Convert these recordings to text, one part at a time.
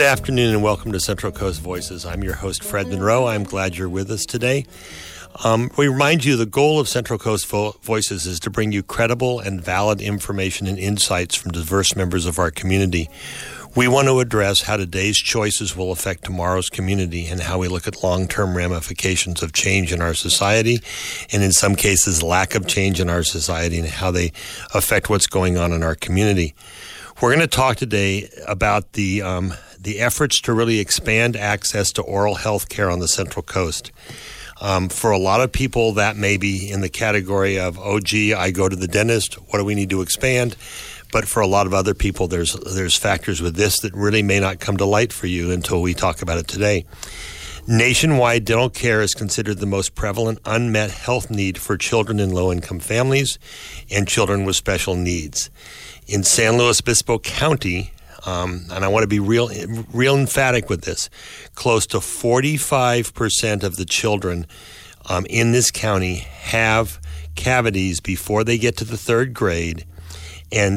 afternoon and welcome to Central Coast Voices. I'm your host, Fred Monroe. I'm glad you're with us today. We remind you the goal of Central Coast Voices is to bring you credible and valid information and insights from diverse members of our community. We want to address how today's choices will affect tomorrow's community and how we look at long-term ramifications of change in our society and in some cases lack of change in our society and how they affect what's going on in our community. We're going to talk today about the efforts to really expand access to oral health care on the Central Coast. For a lot of people, that may be in the category of, oh, gee, I go to the dentist. What do we need to expand? But for a lot of other people, there's factors with this that really may not come to light for you until we talk about it today. Nationwide, dental care is considered the most prevalent unmet health need for children in low-income families and children with special needs. In San Luis Obispo County, and I want to be real emphatic with this, close to 45% of the children in this county have cavities before they get to the third grade, and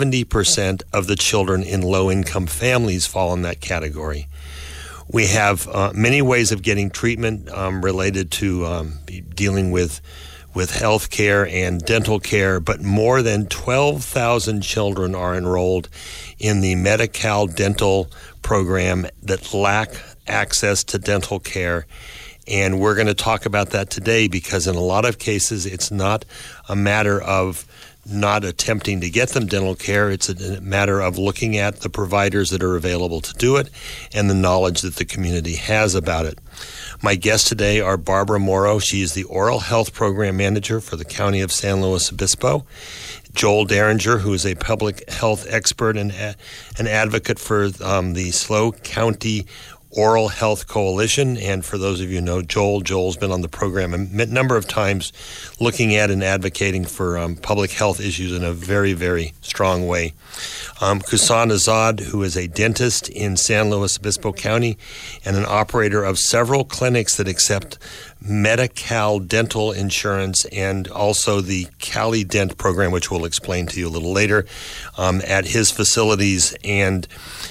70% of the children in low-income families fall in that category. We have many ways of getting treatment related to dealing with health care and dental care, but more than 12,000 children are enrolled in the Medi-Cal dental program that lack access to dental care. And we're going to talk about that today because in a lot of cases, it's not a matter of not attempting to get them dental care. It's a matter of looking at the providers that are available to do it and the knowledge that the community has about it. My guests today are Barbara Morrow. She is the Oral Health Program Manager for the County of San Luis Obispo. Joel Derringer, who is a public health expert and an advocate for the SLO County Oral Health Coalition. And for those of you who know Joel's been on the program a number of times looking at and advocating for public health issues in a very, very strong way. Kusan Azad, who is a dentist in San Luis Obispo County and an operator of several clinics that accept Medi-Cal dental insurance and also the Cali Dent program, which we'll explain to you a little later, at his facilities. And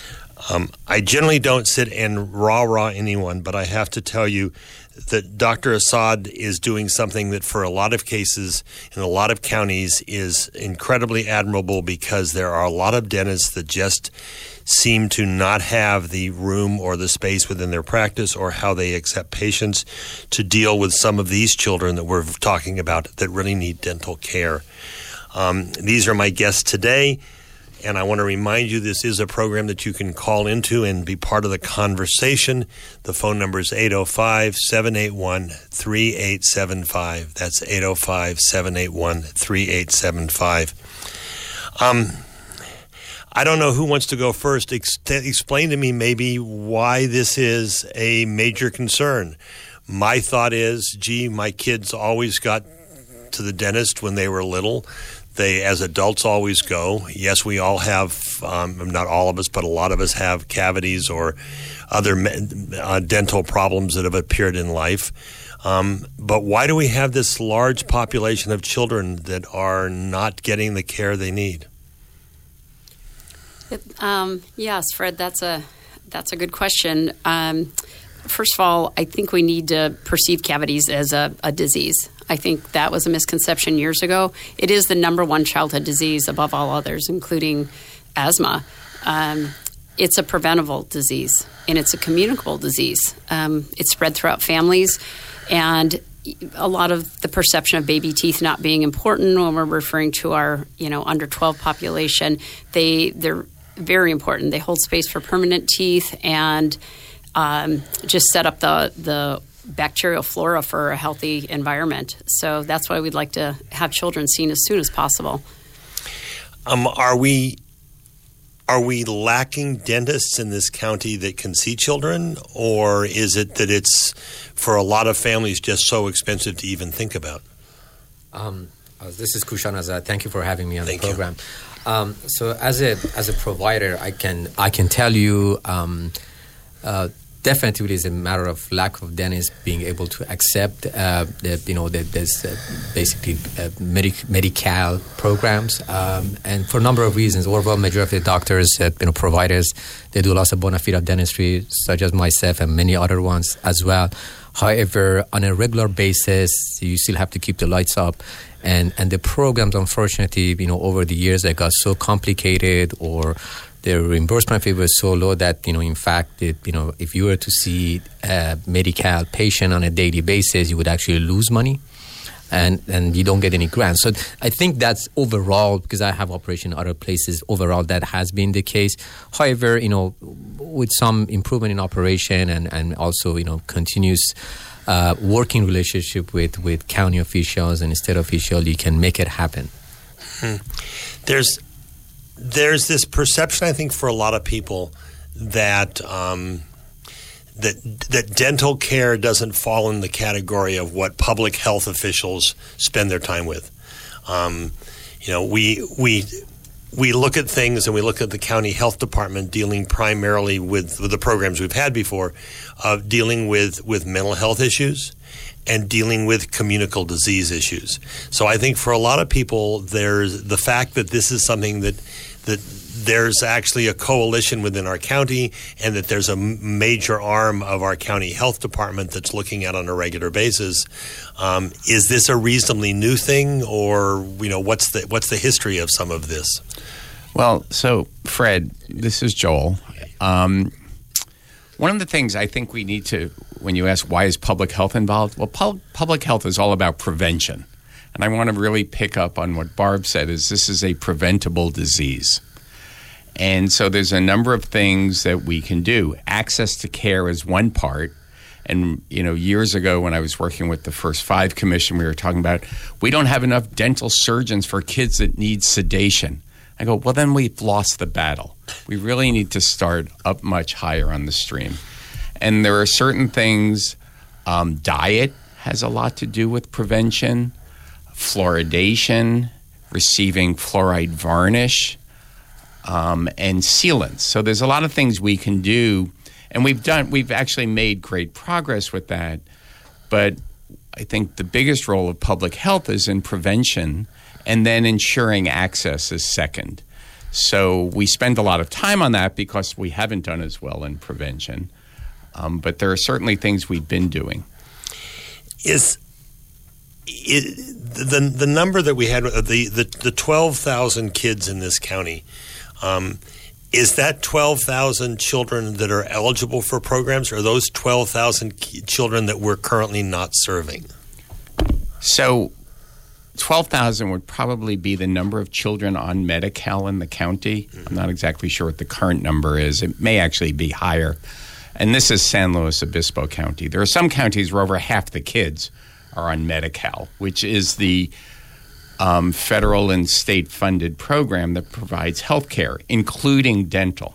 I generally don't sit and rah-rah anyone, but I have to tell you that Dr. Assad is doing something that for a lot of cases in a lot of counties is incredibly admirable because there are a lot of dentists that just seem to not have the room or the space within their practice or how they accept patients to deal with some of these children that we're talking about that really need dental care. These are my guests today. And I want to remind you this is a program that you can call into and be part of the conversation. The phone number is 805-781-3875. That's 805-781-3875. I don't know who wants to go first. Explain to me maybe why this is a major concern. My thought is, gee, my kids always got to the dentist when they were little. They, as adults, always go. Yes, we all have, not all of us, but a lot of us have cavities or other dental problems that have appeared in life. But why do we have this large population of children that are not getting the care they need? Yes, Fred, that's a good question. First of all, I think we need to perceive cavities as a disease. I think that was a misconception years ago. It is the number one childhood disease above all others, including asthma. It's a preventable disease, and it's a communicable disease. It's spread throughout families, and a lot of the perception of baby teeth not being important when we're referring to our, under 12 population, they're very important. They hold space for permanent teeth and just set up the bacterial flora for a healthy environment. So that's why we'd like to have children seen as soon as possible. Are we lacking dentists in this county that can see children, or is it that it's for a lot of families just so expensive to even think about? This is Kushan Azad. Thank you for having me on the program. So as a provider, I can tell you. definitely is a matter of lack of dentists being able to accept there's basically Medi-Cal programs, and for a number of reasons. Overall, majority of the doctors, providers, they do lots of bona fide dentistry, such as myself and many other ones as well. However, on a regular basis, you still have to keep the lights up. And the programs, unfortunately, over the years, they got so complicated, or the reimbursement fee was so low that, in fact, if you were to see a Medi-Cal patient on a daily basis, you would actually lose money. And you don't get any grants. So I think that's overall, because I have operation in other places, overall that has been the case. However, with some improvement in operation and also, continuous working relationship with county officials and state officials, you can make it happen. There's this perception, I think, for a lot of people that that dental care doesn't fall in the category of what public health officials spend their time with. We look at things, and we look at the county health department dealing primarily with the programs we've had before, of dealing with mental health issues and dealing with communicable disease issues. So I think for a lot of people, there's the fact that this is something that there's actually a coalition within our county, and that there's a major arm of our county health department that's looking at on a regular basis. Is this a reasonably new thing, or what's the history of some of this? Well, so Fred, this is Joel. One of the things I think we need to, when you ask why is public health involved, well, public health is all about prevention. And I want to really pick up on what Barb said, is this is a preventable disease. And so there's a number of things that we can do. Access to care is one part. And, years ago when I was working with the First Five Commission, we were talking about we don't have enough dental surgeons for kids that need sedation. I go, well, then we've lost the battle. We really need to start up much higher on the stream. And there are certain things, diet has a lot to do with prevention, fluoridation, receiving fluoride varnish, and sealants. So there's a lot of things we can do, and we've actually made great progress with that. But I think the biggest role of public health is in prevention, and then ensuring access is second. So we spend a lot of time on that because we haven't done as well in prevention. But there are certainly things we've been doing. The number that we had, the 12,000 kids in this county, is that 12,000 children that are eligible for programs, or are those 12,000 children that we're currently not serving? So 12,000 would probably be the number of children on Medi-Cal in the county. Mm-hmm. I'm not exactly sure what the current number is. It may actually be higher. And this is San Luis Obispo County. There are some counties where over half the kids are on Medi-Cal, which is the federal and state-funded program that provides health care, including dental.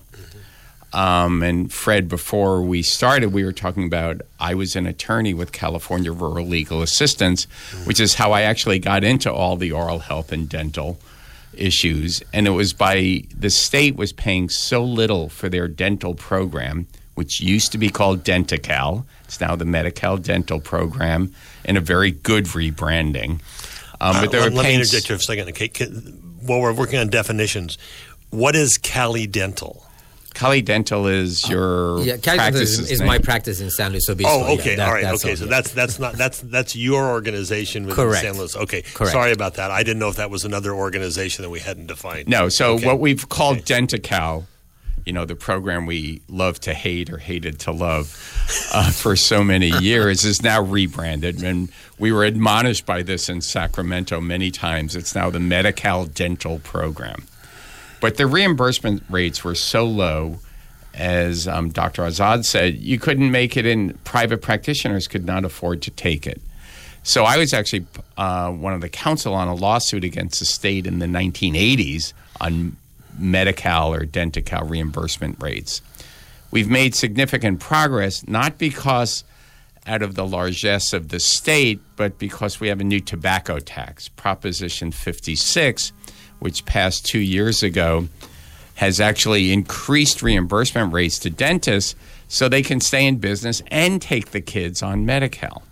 And Fred, before we started, we were talking about I was an attorney with California Rural Legal Assistance, which is how I actually got into all the oral health and dental issues. And it was by the state was paying so little for their dental program, which used to be called Denti-Cal. It's now the Medi-Cal Dental Program, and a very good rebranding. But they were let me interject you for a second. Okay, while we're working on definitions, what is Cali Dental? Cali Dental is your practice is my practice in San Luis Obispo. Oh, okay, all right, okay. So that's your organization within Correct. San Luis. Okay, Correct. Sorry about that. I didn't know if that was another organization that we hadn't defined. No, so what we've called Denti-Cal, the program we love to hate or hated to love for so many years, is now rebranded. And we were admonished by this in Sacramento many times. It's now the Medi-Cal Dental Program. But the reimbursement rates were so low, as Dr. Azad said, you couldn't make it in. Private practitioners could not afford to take it. So I was actually one of the counsel on a lawsuit against the state in the 1980s on Medi-Cal or Denti-Cal reimbursement rates. We've made significant progress, not because out of the largesse of the state, but because we have a new tobacco tax. Proposition 56, which passed 2 years ago, has actually increased reimbursement rates to dentists so they can stay in business and take the kids on Medi-Cal.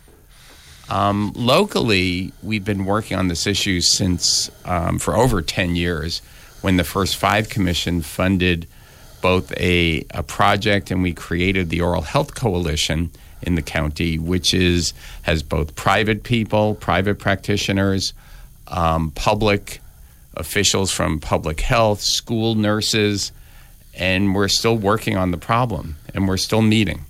Locally, we've been working on this issue since for over 10 years, when the First Five Commission funded both a project, and we created the Oral Health Coalition in the county, which has both private people, private practitioners, public officials from public health, school nurses, and we're still working on the problem, and we're still meeting.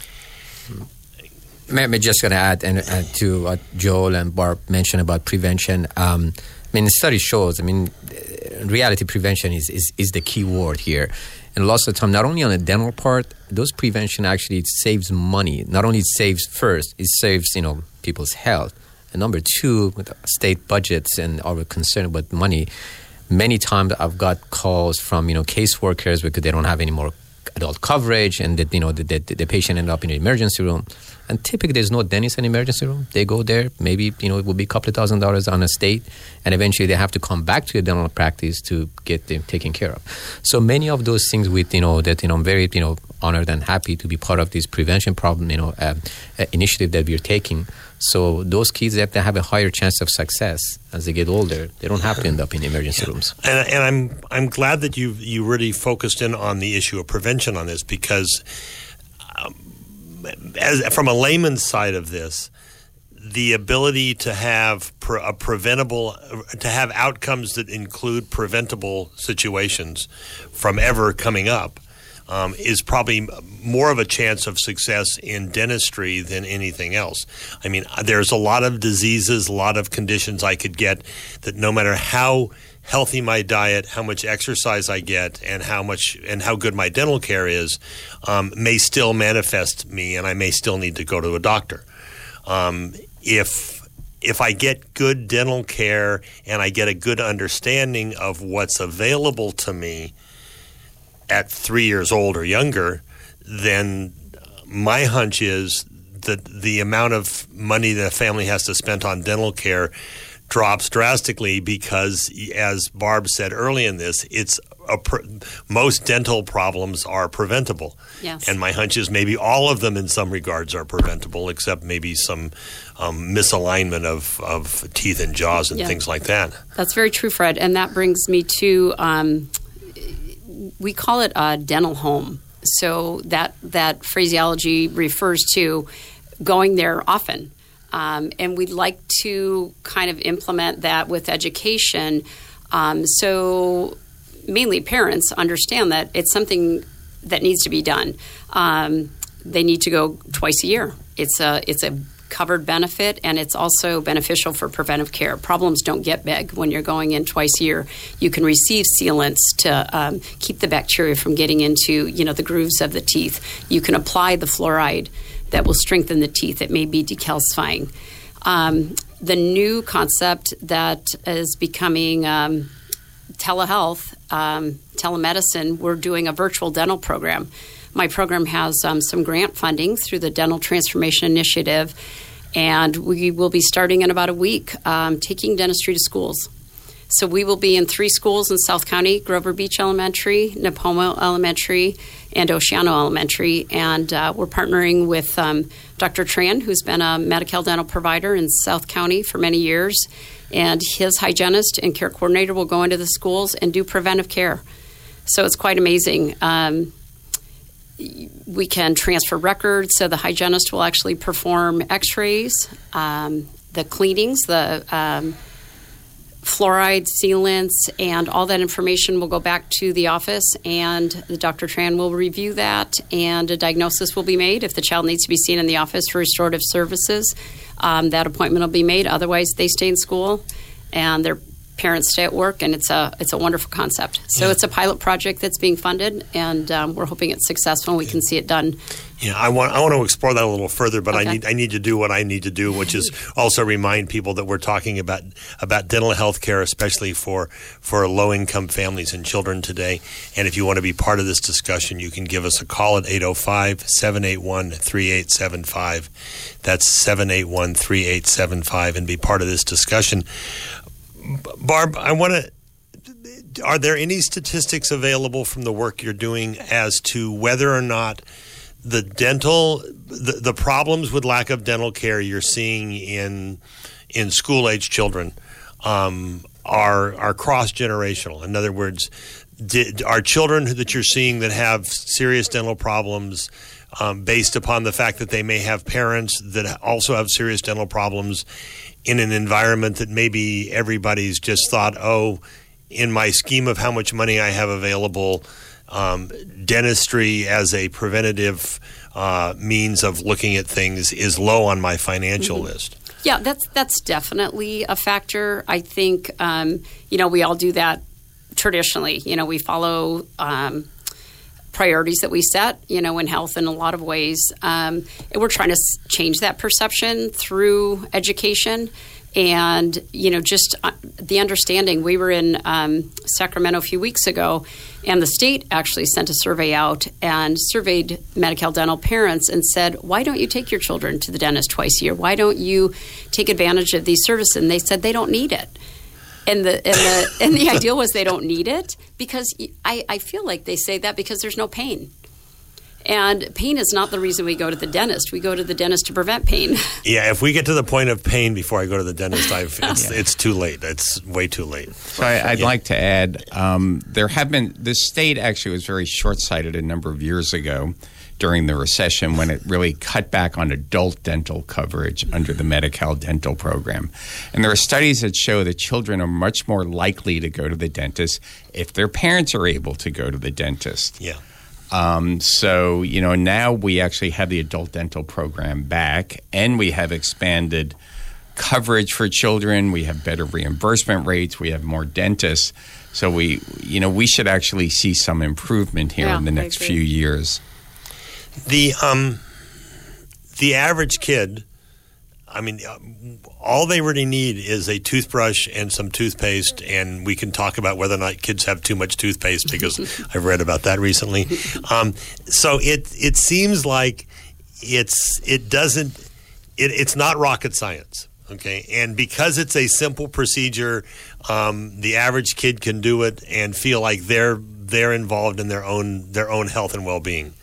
I'm just going to add to what Joel and Barb mentioned about prevention. The study shows, in reality, prevention is the key word here. And lots of the time, not only on the dental part, those prevention actually saves money. Not only it saves first, it saves, people's health. And number two, with state budgets and our concern about money, many times I've got calls from, caseworkers because they don't have any more adult coverage, and that the patient ended up in the emergency room. And typically there's no dentist in the emergency room. They go there, maybe it will be a couple of $1,000s on a state, and eventually they have to come back to the dental practice to get them taken care of. So many of those things I'm very honored and happy to be part of this prevention problem initiative that we're taking. So those kids that have a higher chance of success as they get older, they don't have to end up in emergency rooms. And I'm glad that you really focused in on the issue of prevention on this, because from a layman's side of this, the ability to have to have outcomes that include preventable situations from ever coming up is probably more of a chance of success in dentistry than anything else. There's a lot of diseases, a lot of conditions I could get that no matter how healthy my diet, how much exercise I get, and how good my dental care is, may still manifest me, and I may still need to go to a doctor. If I get good dental care and I get a good understanding of what's available to me at 3 years old or younger, then my hunch is that the amount of money that a family has to spend on dental care drops drastically, because, as Barb said early in this, most dental problems are preventable. Yes. And my hunch is maybe all of them in some regards are preventable, except maybe some misalignment of teeth and jaws and things like that. That's very true, Fred. And that brings me to, we call it a dental home. So that phraseology refers to going there often. And we'd like to kind of implement that with education, so mainly parents understand that it's something that needs to be done. They need to go twice a year. It's a covered benefit, and it's also beneficial for preventive care. Problems don't get big when you're going in twice a year. You can receive sealants to keep the bacteria from getting into the grooves of the teeth. You can apply the fluoride that will strengthen the teeth. It may be decalcifying. The new concept that is becoming telehealth, telemedicine, we're doing a virtual dental program. My program has some grant funding through the Dental Transformation Initiative, and we will be starting in about a week taking dentistry to schools. So we will be in 3 schools in South County: Grover Beach Elementary, Napomo Elementary, and Oceano Elementary. And we're partnering with Dr. Tran, who's been a Medi-Cal dental provider in South County for many years. And his hygienist and care coordinator will go into the schools and do preventive care. So it's quite amazing. We can transfer records, so the hygienist will actually perform x-rays, the cleanings, the fluoride sealants, and all that information will go back to the office, and the Dr. Tran will review that, and a diagnosis will be made. If the child needs to be seen in the office for restorative services, that appointment will be made. Otherwise, they stay in school, and their parents stay at work, and it's a wonderful concept. So it's a pilot project that's being funded, and we're hoping it's successful and we can see it done. Yeah, I want to explore that a little further, but Okay. I need to do what I need to do, which is also remind people that we're talking about dental health care, especially for low-income families and children today. And if you want to be part of this discussion, you can give us a call at 805-781-3875. That's 781-3875, and be part of this discussion. Barb, are there any statistics available from the work you're doing as to whether or not the dental, the problems with lack of dental care you're seeing in school age children are cross generational. In other words, are children that you're seeing that have serious dental problems based upon the fact that they may have parents that also have serious dental problems in an environment that maybe everybody's just thought, oh, in my scheme of how much money I have available, dentistry as a preventative means of looking at things is low on my financial list. Yeah, that's definitely a factor. I think, we all do that traditionally. We follow priorities that we set, in health in a lot of ways. And we're trying to change that perception through education and, just the understanding. We were in Sacramento a few weeks ago, and the state actually sent a survey out and surveyed Medi-Cal dental parents and said, why don't you take your children to the dentist twice a year? Why don't you take advantage of these services? And they said they don't need it. And the idea was they don't need it because I feel like they say that because there's no pain. And pain is not the reason we go to the dentist. We go to the dentist to prevent pain. Yeah, if we get to the point of pain before I go to the dentist, it's too late. It's way too late. So I'd like to add, the state actually was very short-sighted a number of years ago during the recession when it really cut back on adult dental coverage under the Medi-Cal dental program. And there are studies that show that children are much more likely to go to the dentist if their parents are able to go to the dentist. Yeah. So, now we actually have the adult dental program back, and we have expanded coverage for children. We have better reimbursement rates. We have more dentists. So we should actually see some improvement here in the next few years. The average kid, all they really need is a toothbrush and some toothpaste, and we can talk about whether or not kids have too much toothpaste because I've read about that recently. So it seems like it's not rocket science, okay? And because it's a simple procedure, the average kid can do it and feel like they're involved in their own health and well-being.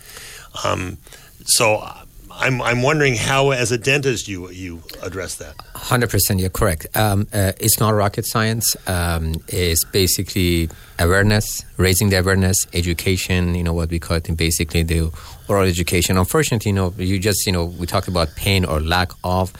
So I'm wondering how, as a dentist, you address that. 100%, you're correct. It's not rocket science. It's basically awareness, raising the awareness, education, what we call it, basically the oral education. Unfortunately, we talked about pain or lack of.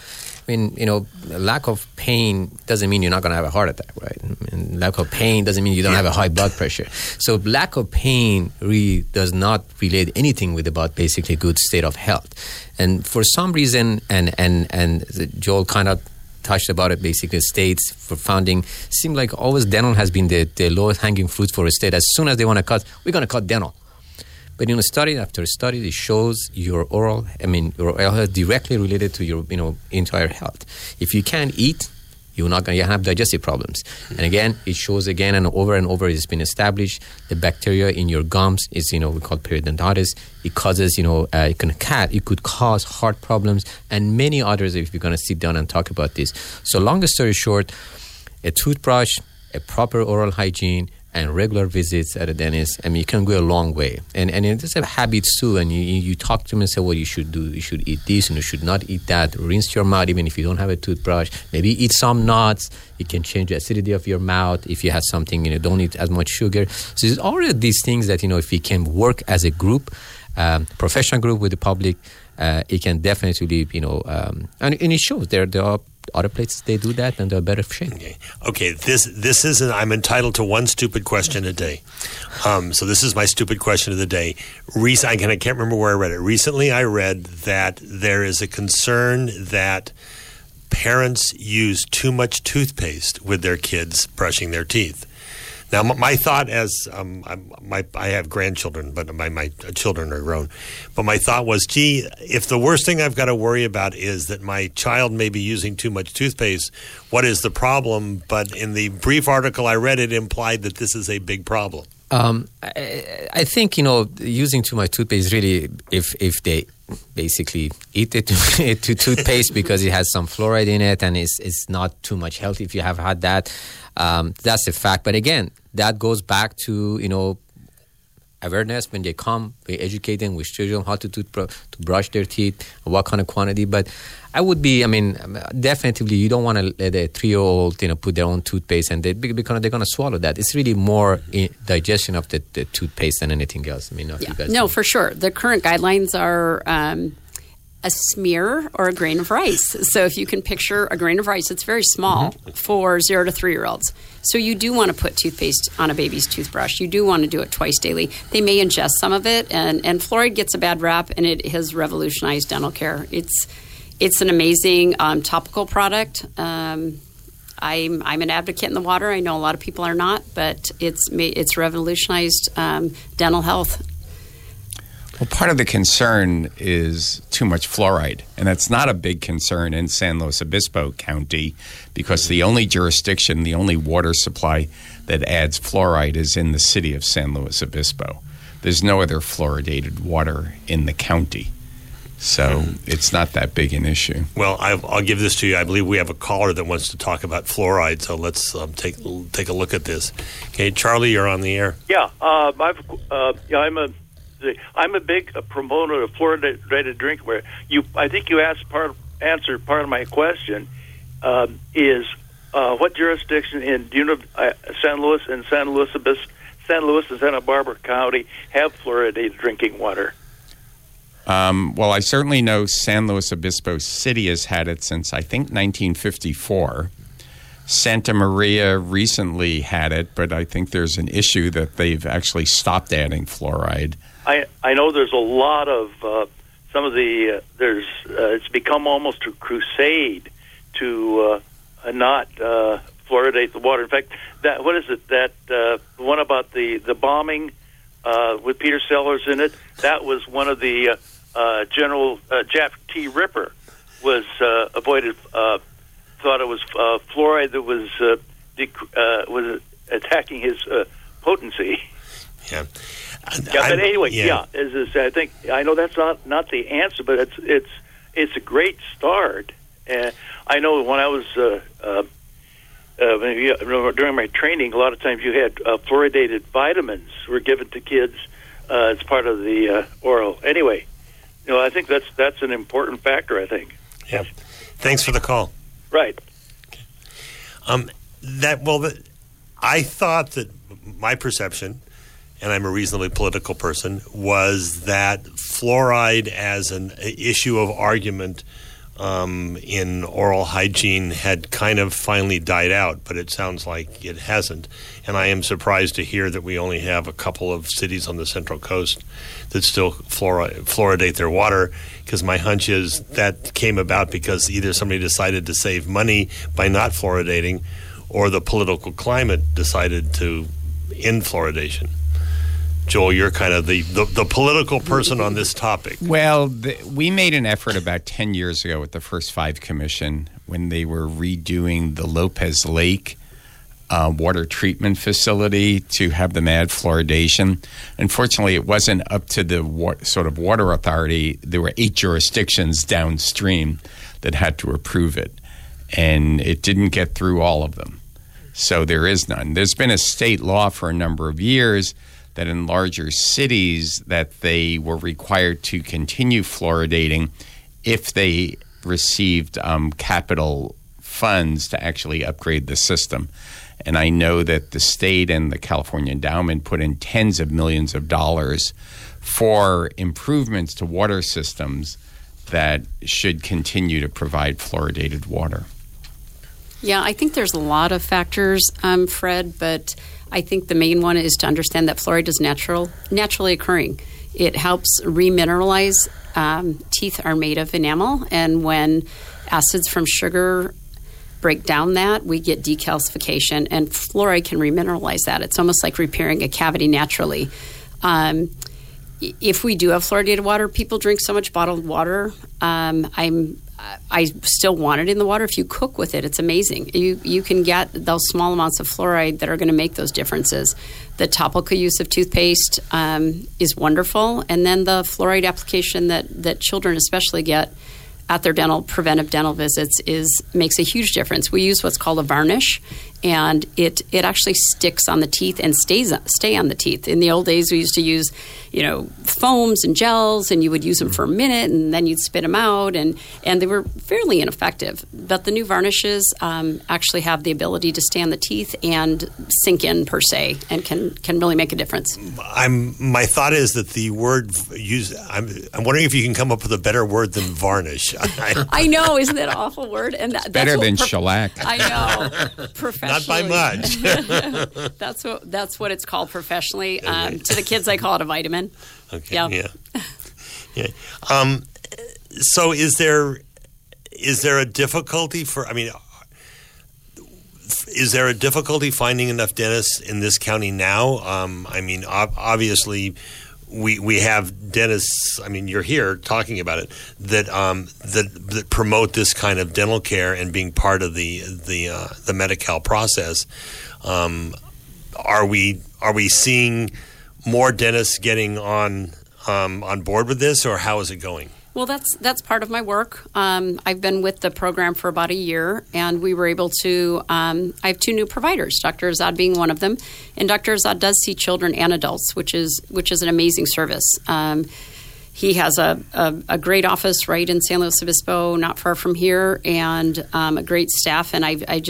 Lack of pain doesn't mean you're not going to have a heart attack, right? Lack of pain doesn't mean you don't have a high blood pressure. So lack of pain really does not relate anything with about basically good state of health. And for some reason, and Joel kind of touched about it, basically states for founding seem like always dental has been the lowest hanging fruit for a state. As soon as they want to cut, we're going to cut dental. But study after study, it shows your oral health directly related to your entire health. If you can't eat, you're not going to have digestive problems. And again, it shows again and over, it's been established. The bacteria in your gums is, we call periodontitis. It causes, it could cause heart problems and many others if you're going to sit down and talk about this. So long story short, a toothbrush, a proper oral hygiene, and regular visits at a dentist, you can go a long way. And it's a habits too, and you talk to them and say, well, you should do, you should eat this and you should not eat that. Rinse your mouth even if you don't have a toothbrush. Maybe eat some nuts. It can change the acidity of your mouth. If you have something, don't eat as much sugar. So there's all of these things that, if we can work as a group, professional group with the public, it can definitely, and it shows there are other places they do that and they're better shape. Okay. This is I'm entitled to one stupid question a day. So this is my stupid question of the day. I can't remember where I read it. Recently I read that there is a concern that parents use too much toothpaste with their kids brushing their teeth. Now, my thought I have grandchildren, but my children are grown. But my thought was, if the worst thing I've got to worry about is that my child may be using too much toothpaste, what is the problem? But in the brief article I read, it implied that this is a big problem. I think, using too much toothpaste really, if they basically eat it to toothpaste because it has some fluoride in it and it's not too much healthy if you have had that. That's a fact. But again, that goes back to, awareness when they come. We educate them. We show them how to brush their teeth, what kind of quantity. But I would be, definitely you don't want to let a 3-year-old, put their own toothpaste and because they're going to swallow that. It's really more digestion of the toothpaste than anything else. For sure. The current guidelines are a smear or a grain of rice. So if you can picture a grain of rice, it's very small for 0 to 3-year-olds. So you do want to put toothpaste on a baby's toothbrush. You do want to do it twice daily. They may ingest some of it, and fluoride gets a bad rap, and it has revolutionized dental care. It's an amazing topical product. I'm an advocate in the water. I know a lot of people are not, but it's revolutionized dental health. Well, part of the concern is too much fluoride, and that's not a big concern in San Luis Obispo County because the only jurisdiction, the only water supply that adds fluoride is in the city of San Luis Obispo. There's no other fluoridated water in the county, so it's not that big an issue. Well, I'll give this to you. I believe we have a caller that wants to talk about fluoride, so let's take a look at this. Okay, Charlie, you're on the air. Yeah, I'm a big proponent of fluoridated drinkware. I think you answered part of my question. Is what jurisdiction in San Luis and San Luis and Santa Barbara County have fluoridated drinking water? Well, I certainly know San Luis Obispo City has had it since I think 1954. Santa Maria recently had it, but I think there's an issue that they've actually stopped adding fluoride. I know there's a lot of some of the it's become almost a crusade to not fluoridate the water. In fact, the one about the bombing with Peter Sellers in it, that was one of the General Jack T. Ripper was avoided. Thought it was fluoride that was attacking his potency. Yeah. But anyway, I think I know that's not the answer, but it's a great start. And I know when I was during my training, a lot of times you had fluoridated vitamins were given to kids as part of the oral. Anyway, I think that's an important factor. I think. Yeah. Thanks for the call. Right. I thought that my perception, and I'm a reasonably political person, was that fluoride as an issue of argument in oral hygiene had kind of finally died out, but it sounds like it hasn't. And I am surprised to hear that we only have a couple of cities on the Central Coast that still fluoridate their water, because my hunch is that came about because either somebody decided to save money by not fluoridating, or the political climate decided to end fluoridation. Joel, you're kind of the political person on this topic. Well, we made an effort about 10 years ago with the First Five Commission when they were redoing the Lopez Lake water treatment facility to have them add fluoridation. Unfortunately, it wasn't up to the water authority. There were 8 jurisdictions downstream that had to approve it, and it didn't get through all of them. So there is none. There's been a state law for a number of years that in larger cities that they were required to continue fluoridating if they received capital funds to actually upgrade the system. And I know that the state and the California Endowment put in tens of millions of dollars for improvements to water systems that should continue to provide fluoridated water. Yeah, I think there's a lot of factors, Fred, but I think the main one is to understand that fluoride is naturally occurring. It helps remineralize. Teeth are made of enamel, and when acids from sugar break down that, we get decalcification, and fluoride can remineralize that. It's almost like repairing a cavity naturally. If we do have fluoridated water, people drink so much bottled water. I still want it in the water. If you cook with it, it's amazing. You can get those small amounts of fluoride that are going to make those differences. The topical use of toothpaste is wonderful. And then the fluoride application that children especially get at their preventive dental visits makes a huge difference. We use what's called a varnish, and it actually sticks on the teeth and stay on the teeth. In the old days, we used to use, foams and gels, and you would use them for a minute, and then you'd spit them out, and they were fairly ineffective. But the new varnishes actually have the ability to stay on the teeth and sink in per se, and can really make a difference. My thought is that the word used. I'm wondering if you can come up with a better word than varnish. I know, isn't that an awful word? And that's better than shellac. I know, professionally. Not by much. That's what it's called professionally. To the kids, I call it a vitamin. Okay. Yeah. So is there a difficulty is there a difficulty finding enough dentists in this county now? Obviously, we have dentists. You're here talking about it that promote this kind of dental care and being part of the Medi-Cal process. Are we seeing more dentists getting on board with this, or how is it going? Well, that's part of my work. I've been with the program for about a year, and we were able to. I have 2 new providers, Dr. Azad being one of them, and Dr. Azad does see children and adults, which is an amazing service. He has a great office right in San Luis Obispo, not far from here, and a great staff. And I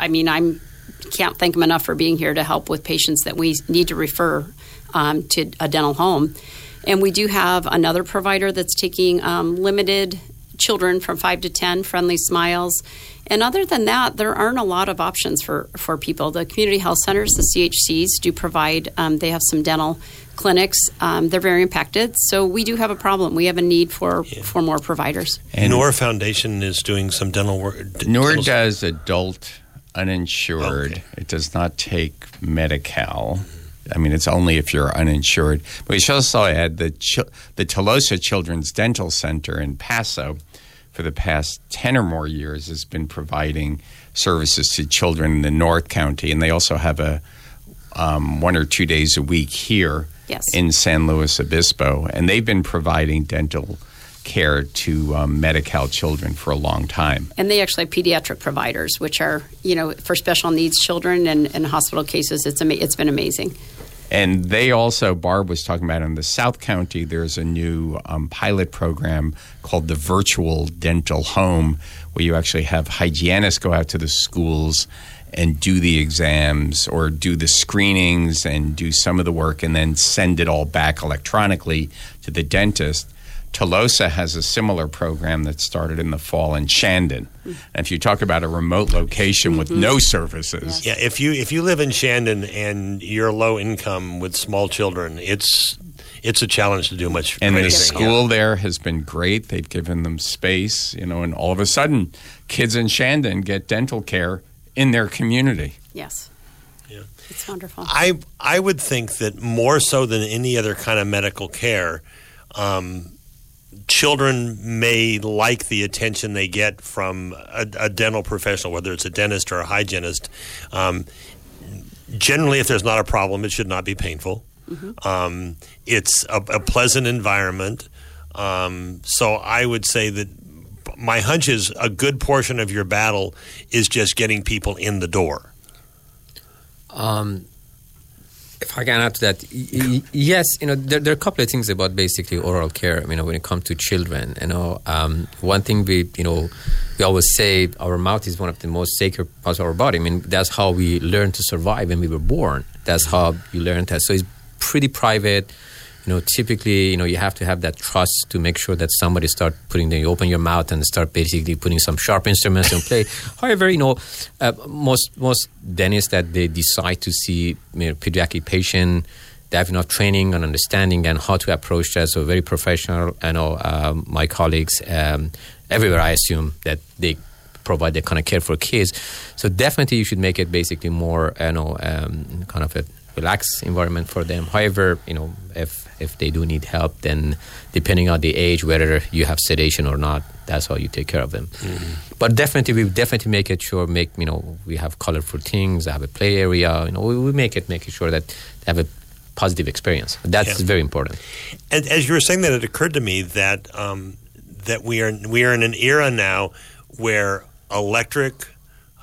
can't thank him enough for being here to help with patients that we need to refer to a dental home. And we do have another provider that's taking limited children from 5 to 10, Friendly Smiles. And other than that, there aren't a lot of options for people. The community health centers, the CHCs, do provide, they have some dental clinics. They're very impacted. So we do have a problem. We have a need for more providers. And NOR Foundation is doing some dental work. NOR does adult uninsured. Okay. It does not take Medi-Cal. It's only if you're uninsured. But we should also add the Tolosa Children's Dental Center in Paso for the past 10 or more years has been providing services to children in the North County. And they also have a 1 or 2 days a week here in San Luis Obispo. And they've been providing dental care to Medi-Cal children for a long time. And they actually have pediatric providers, which are, for special needs children and hospital cases. It's been amazing. And they also, Barb was talking about in the South County, there's a new pilot program called the Virtual Dental Home, where you actually have hygienists go out to the schools and do the exams or do the screenings and do some of the work and then send it all back electronically to the dentist. Tolosa has a similar program that started in the fall in Shandon. And if you talk about a remote location with no services. Yeah, if you live in Shandon and you're low income with small children, it's a challenge to do much. And the school there has been great. They've given them space, and all of a sudden kids in Shandon get dental care in their community. Yes. Yeah. It's wonderful. I would think that more so than any other kind of medical care, children may like the attention they get from a dental professional, whether it's a dentist or a hygienist. Generally, if there's not a problem, it should not be painful. Mm-hmm. It's a pleasant environment. So I would say that my hunch is a good portion of your battle is just getting people in the door. If I can add to that, yes, there are a couple of things about basically oral care. When it comes to children, one thing we always say, our mouth is one of the most sacred parts of our body. That's how we learn to survive when we were born. That's how you learn that. So it's pretty private. Typically, you have to have that trust to make sure that somebody you open your mouth and start basically putting some sharp instruments in play. However, most dentists that they decide to see pediatric patient, they have enough training and understanding and how to approach that. So very professional. I know my colleagues everywhere, I assume that they provide that kind of care for kids. So definitely you should make it basically more, kind of a relaxed environment for them. However, if they do need help, then depending on the age, whether you have sedation or not, that's how you take care of them. Mm-hmm. But definitely, we make it sure, we have colorful things, have a play area, we make sure that they have a positive experience. That's very important. And as you were saying that, it occurred to me that that we are in an era now where electric,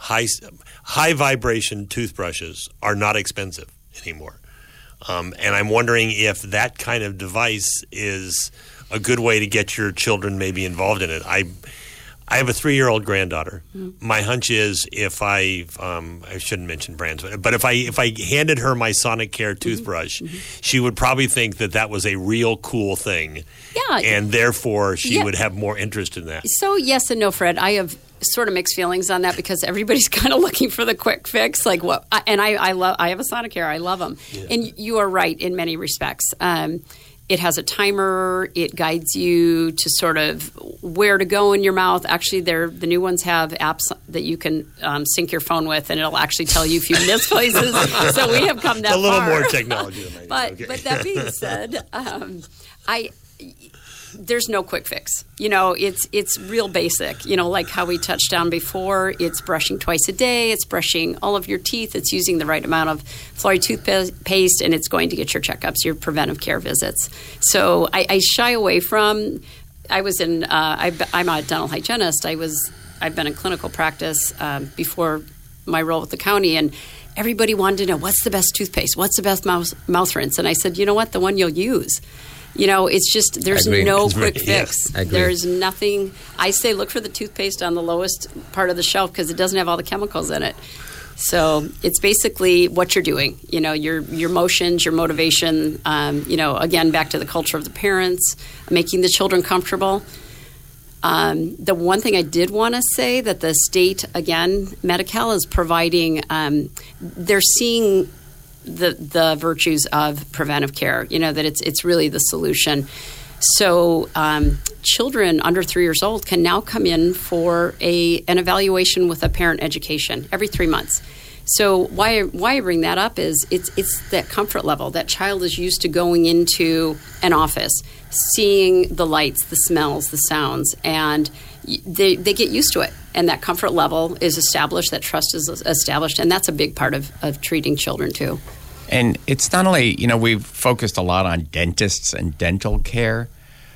high vibration toothbrushes are not expensive anymore. And I'm wondering if that kind of device is a good way to get your children maybe involved in it. I have a 3-year-old granddaughter. Mm-hmm. My hunch is if I shouldn't mention brands, but if I handed her my Sonicare toothbrush, she would probably think that was a real cool thing. Yeah. And therefore she would have more interest in that. So yes and no, Fred. I have sort of mixed feelings on that because everybody's kind of looking for the quick fix. Like what? And I have a Sonicare. I love them. Yeah. And you are right in many respects. It has a timer. It guides you to sort of where to go in your mouth. Actually, the new ones have apps that you can sync your phone with, and it'll actually tell you if you miss places. So we have come that far. A little more technology than that. But that being said, there's no quick fix. It's real basic. Like how we touched on before, it's brushing twice a day. It's brushing all of your teeth. It's using the right amount of fluoride toothpaste, and it's going to get your checkups, your preventive care visits. So I shy away from. I'm a dental hygienist. I've been in clinical practice before my role with the county, and everybody wanted to know what's the best toothpaste, what's the best mouth rinse, and I said, you know what, the one you'll use. It's just there's no quick fix. There's nothing. I say look for the toothpaste on the lowest part of the shelf because it doesn't have all the chemicals in it. So it's basically what you're doing. Your motions, your motivation. Again, back to the culture of the parents, making the children comfortable. The one thing I did want to say that the state, again, Medi-Cal is providing. They're seeing the virtues of preventive care, that it's really the solution. So children under 3 years old can now come in for an evaluation with a parent education every 3 months. So why I bring that up is it's that comfort level. That child is used to going into an office, seeing the lights, the smells, the sounds, and they get used to it. And that comfort level is established, that trust is established, and that's a big part of treating children too. And it's not only, we've focused a lot on dentists and dental care.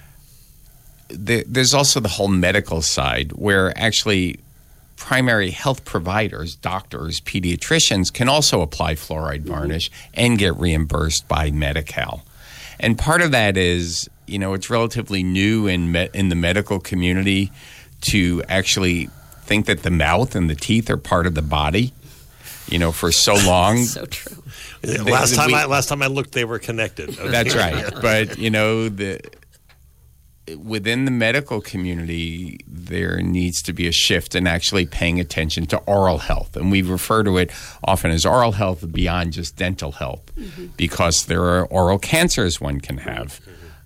There's also the whole medical side where actually primary health providers, doctors, pediatricians can also apply fluoride varnish and get reimbursed by Medi-Cal. And part of that is, it's relatively new in the medical community to actually think that the mouth and the teeth are part of the body, for so long. So true. Last time I looked, they were connected. That's right. But, within the medical community, there needs to be a shift in actually paying attention to oral health. And we refer to it often as oral health beyond just dental health because there are oral cancers one can have.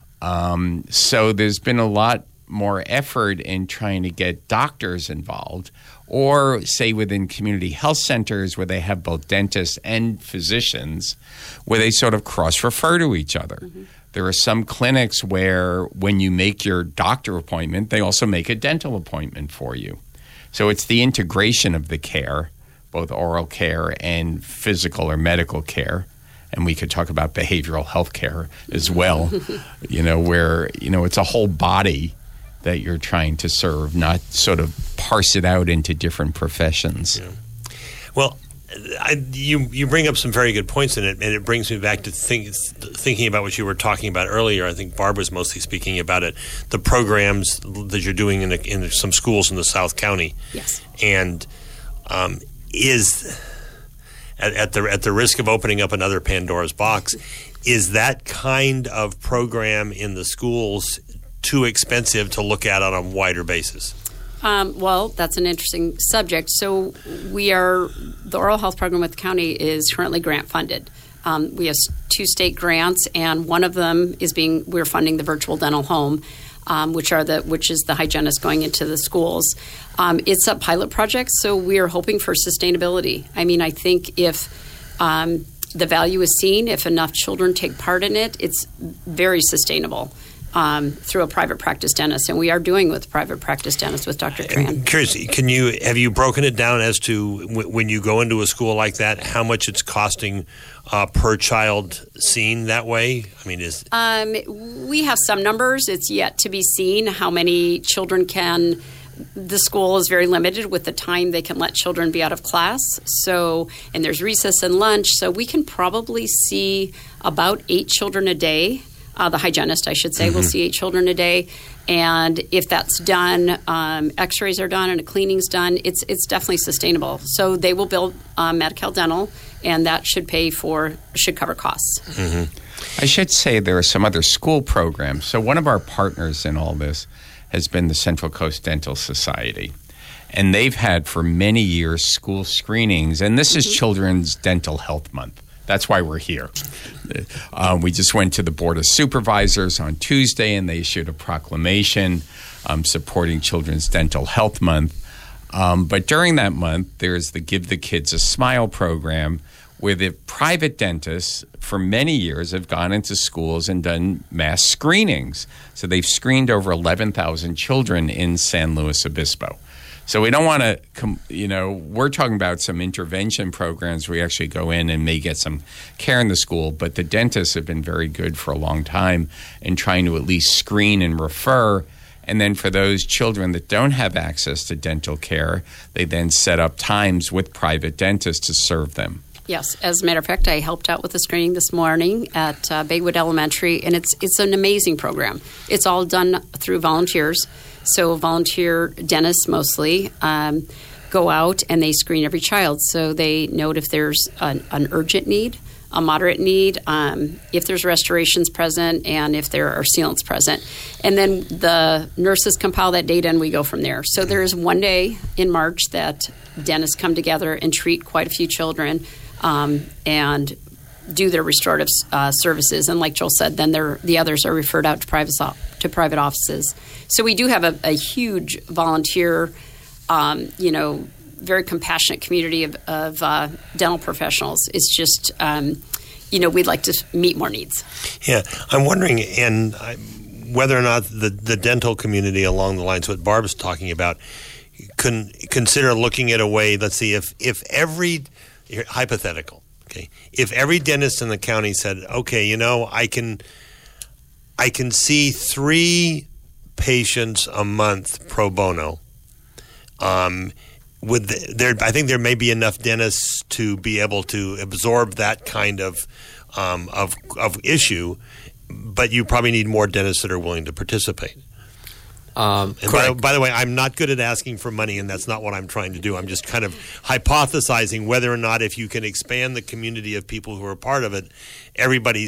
So there's been a lot more effort in trying to get doctors involved, or say within community health centers where they have both dentists and physicians, where they sort of cross-refer to each other. There are some clinics where when you make your doctor appointment, they also make a dental appointment for you. So it's the integration of the care, both oral care and physical or medical care. And we could talk about behavioral health care as well, where, it's a whole body that you're trying to serve, not sort of parse it out into different professions. Yeah. Well, you bring up some very good points in it, and it brings me back to thinking about what you were talking about earlier. I think Barb was mostly speaking about it, the programs that you're doing in some schools in the South County. Yes. And is at the risk of opening up another Pandora's box, is that kind of program in the schools too expensive to look at on a wider basis? Well, that's an interesting subject. So the oral health program with the county is currently grant funded. We have 2 state grants, and one of them we're funding the virtual dental home, which is the hygienist going into the schools. It's a pilot project, so we are hoping for sustainability. I mean, I think if the value is seen, if enough children take part in it, it's very sustainable. Through a private practice dentist, and we are doing with private practice dentist with Dr. Tran. I'm curious, have you broken it down as to when you go into a school like that, how much it's costing per child seen that way? I mean, we have some numbers. It's yet to be seen how many children can the school is very limited with the time they can let children be out of class. So, and there's recess and lunch. So we can probably see about 8 children a day. The hygienist, I should say, will see 8 children a day. And if that's done, x-rays are done and a cleaning's done, it's definitely sustainable. So they will build Medi-Cal Dental, and that should cover costs. I should say there are some other school programs. So one of our partners in all this has been the Central Coast Dental Society. And they've had for many years school screenings, and this is Children's Dental Health Month. That's why we're here. We just went to the Board of Supervisors on Tuesday, and they issued a proclamation supporting Children's Dental Health Month. But during that month, there's the Give the Kids a Smile program, where the private dentists for many years have gone into schools and done mass screenings. So they've screened over 11,000 children in San Luis Obispo. So we don't want to, we're talking about some intervention programs where we actually go in and may get some care in the school, but the dentists have been very good for a long time in trying to at least screen and refer. And then for those children that don't have access to dental care, they then set up times with private dentists to serve them. Yes, as a matter of fact, I helped out with the screening this morning at Baywood Elementary, and it's an amazing program. It's all done through volunteers. So volunteer dentists mostly go out and they screen every child. So they note if there's an urgent need, a moderate need, if there's restorations present, and if there are sealants present. And then the nurses compile that data and we go from there. So there is one day in March that dentists come together and treat quite a few children and do their restorative services. And like Joel said, then the others are referred out to private offices. So we do have a huge volunteer, very compassionate community of dental professionals. It's just, we'd like to meet more needs. Yeah, I'm wondering, whether or not the dental community, along the lines of what Barb's talking about, consider looking at a way. Let's see, if every hypothetical. Okay. If every dentist in the county said, okay, I can see 3 patients a month pro bono, I think there may be enough dentists to be able to absorb that kind of issue, but you probably need more dentists that are willing to participate. And by the way, I'm not good at asking for money, and that's not what I'm trying to do. I'm just kind of hypothesizing whether or not if you can expand the community of people who are part of it, everybody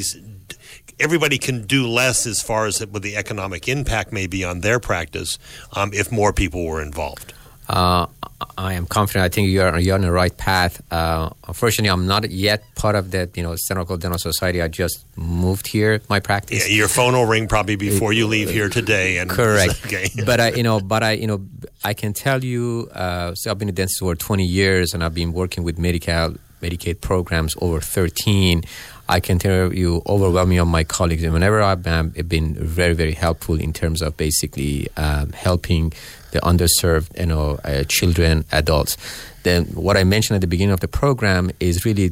can do less as far as what the economic impact may be on their practice if more people were involved. I am confident. I think you're on the right path. Unfortunately, I'm not yet part of that, Central Coast Dental Society. I just moved here, my practice. Yeah, your phone will ring probably before you leave here today. And correct. Okay. But I can tell you. So I've been a dentist for 20 years, and I've been working with Medicaid programs over 13. I can tell you, overwhelming of my colleagues, and whenever I've been very, very helpful in terms of basically helping the underserved, children, adults. Then what I mentioned at the beginning of the program is really,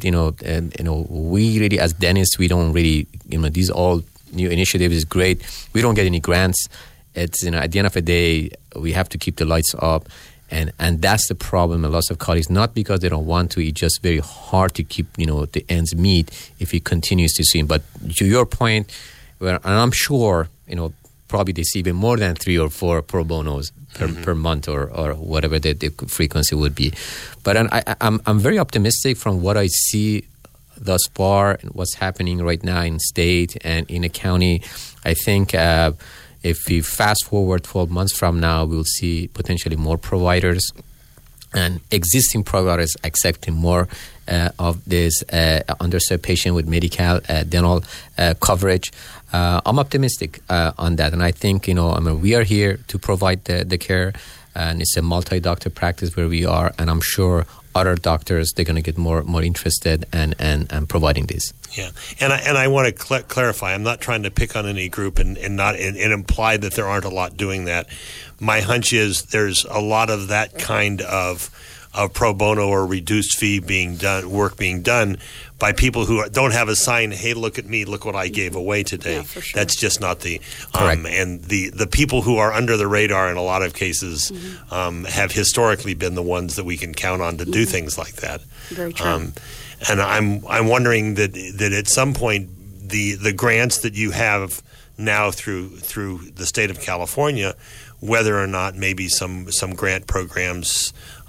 we really as dentists, we don't really, these all new initiatives is great. We don't get any grants. It's, at the end of the day, we have to keep the lights up. And that's the problem. A lot of colleagues, not because they don't want to, it's just very hard to keep, the ends meet if it continues to see. But to your point, and I'm sure, probably they see even more than 3 or 4 pro bonos per month or whatever the frequency would be. But I'm very optimistic from what I see thus far and what's happening right now in state and in the county. I think if we fast forward 12 months from now, we'll see potentially more providers and existing providers accepting more of this underserved patient with Medi-Cal dental coverage. I'm optimistic on that, and I think we are here to provide the care, and it's a multi-doctor practice where we are, and I'm sure other doctors, they're going to get more interested and providing this. Yeah, and I want to clarify. I'm not trying to pick on any group and imply that there aren't a lot doing that. My hunch is there's a lot of that kind of pro bono or reduced fee work being done by people who don't have a sign, hey, look at me, look what I gave away today. Yeah, for sure. That's just not the Correct. and the people who are under the radar in a lot of cases have historically been the ones that we can count on to do things like that. Very true. And I'm wondering that at some point the grants that you have now through the state of California, whether or not maybe some grant programs,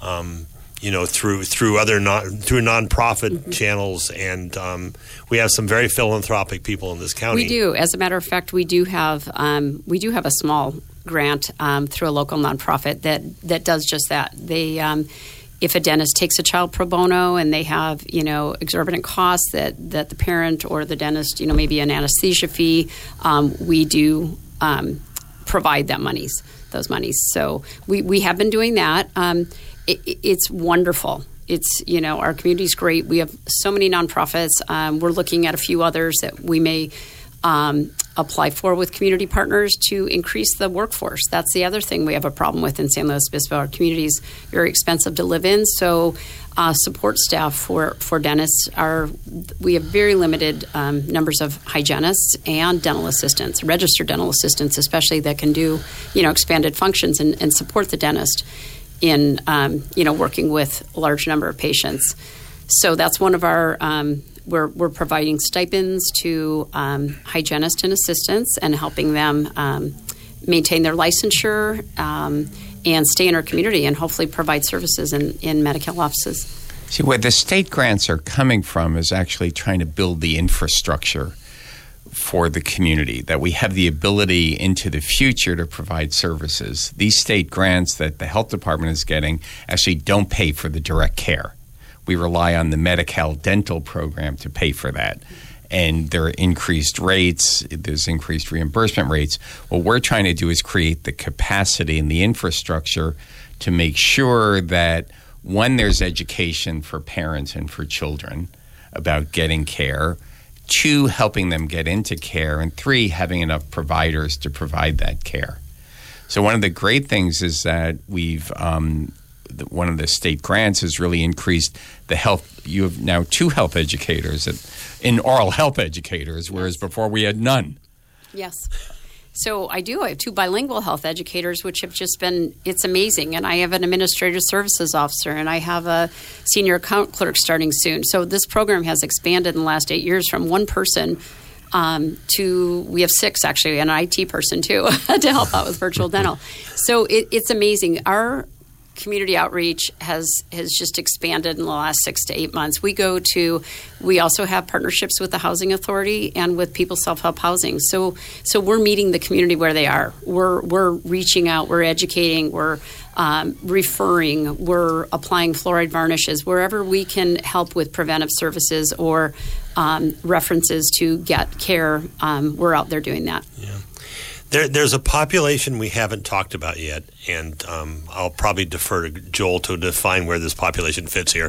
through other nonprofit channels, and we have some very philanthropic people in this county. We do. As a matter of fact, we do have a small grant through a local nonprofit that does just that. They if a dentist takes a child pro bono and they have exorbitant costs that the parent or the dentist maybe an anesthesia fee, we do provide those monies. So we have been doing that. It's wonderful. It's our community's great. We have so many nonprofits. We're looking at a few others that we may apply for with community partners to increase the workforce. That's the other thing we have a problem with in San Luis Obispo. Our community is very expensive to live in, so support staff for dentists we have very limited numbers of hygienists and dental assistants, registered dental assistants especially, that can do expanded functions and support the dentist in working with a large number of patients. So that's one of our we're providing stipends to hygienists and assistants and helping them maintain their licensure and stay in our community and hopefully provide services in Medi-Cal offices. See, where the state grants are coming from is actually trying to build the infrastructure for the community, that we have the ability into the future to provide services. These state grants that the health department is getting actually don't pay for the direct care. We rely on the Medi-Cal dental program to pay for that. And there are increased rates, there's increased reimbursement rates. What we're trying to do is create the capacity and the infrastructure to make sure that, one, there's education for parents and for children about getting care, two, helping them get into care, and three, having enough providers to provide that care. So one of the great things is that we've one of the state grants has really increased the health. You have now 2 health educators in oral health educators, whereas before we had none. Yes. So I have 2 bilingual health educators, which have just been, it's amazing. And I have an administrative services officer, and I have a senior account clerk starting soon. So this program has expanded in the last 8 years from 1 person to, we have 6 actually, and an IT person too, to help out with virtual dental. So it's amazing. Our community outreach has just expanded in the last 6 to 8 months. We also have partnerships with the Housing Authority and with People's Self-Help Housing. So we're meeting the community where they are. We're reaching out, we're educating, we're referring, we're applying fluoride varnishes, wherever we can help with preventive services or references to get care, we're out there doing that. Yeah. There's a population we haven't talked about yet, and I'll probably defer to Joel to define where this population fits here.